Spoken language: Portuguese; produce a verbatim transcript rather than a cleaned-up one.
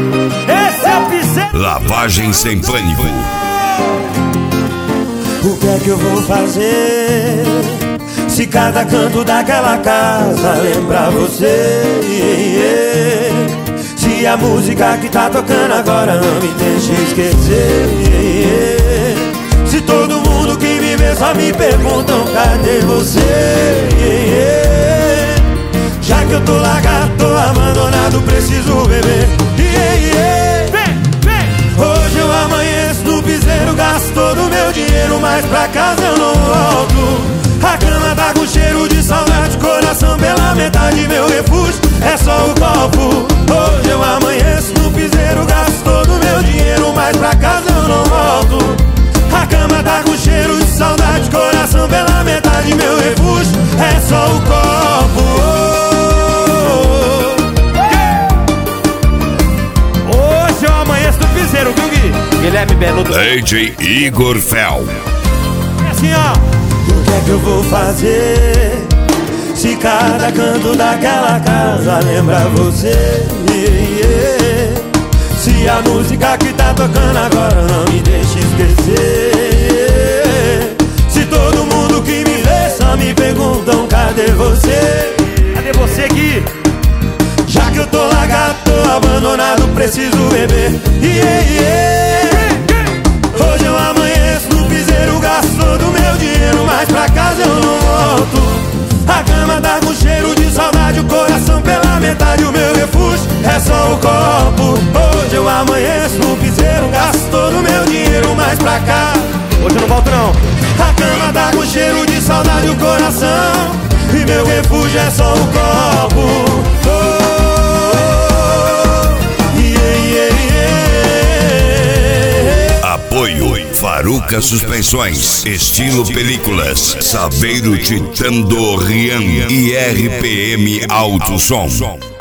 Esse é o piseiro. Lavagem Sem Pânico. O que é que eu vou fazer se cada canto daquela casa lembrar você? Se a música que tá tocando agora não me deixa esquecer. Se todo mundo que me vê só me perguntam cadê você? Já que eu tô largado, tô abandonado, preciso beber. Hoje eu amanheço no piseiro, gasto todo o meu dinheiro, mas pra casa eu não volto. A cama tá com cheiro de saudade, coração pela metade, meu refúgio é só o copo. Hoje eu amanheço no piseiro, gasto todo o meu dinheiro, mas pra casa eu não volto. A cama tá com cheiro de saudade, coração pela metade, meu refúgio é só o copo. Hoje eu amanheço no piseiro, viu, Gui? Guilherme Benuto. D J Igor Fel. É assim, ó. O que é que eu vou fazer se cada canto daquela casa lembra você? Se a música que tá tocando agora não me deixa esquecer. Se todo mundo que me vê só me perguntam cadê você? Cadê você, Gui? Já que eu tô largado, tô abandonado, preciso beber. Yeah, yeah. Hoje eu amanheço no piseiro, gasto todo o meu dinheiro, mas pra casa eu não volto. A cama tá com cheiro de saudade, o coração pela metade, o meu refúgio é só o copo. Hoje eu amanheço no piseiro, gasto todo o meu dinheiro, mas pra cá hoje eu não volto, não. a cama tá com cheiro de saudade, o coração, e meu refúgio é só o copo. Oh. Apoio Faruca Suspensões, Estilo Películas, Saveiro Titã do Rian e R P M Alto Som.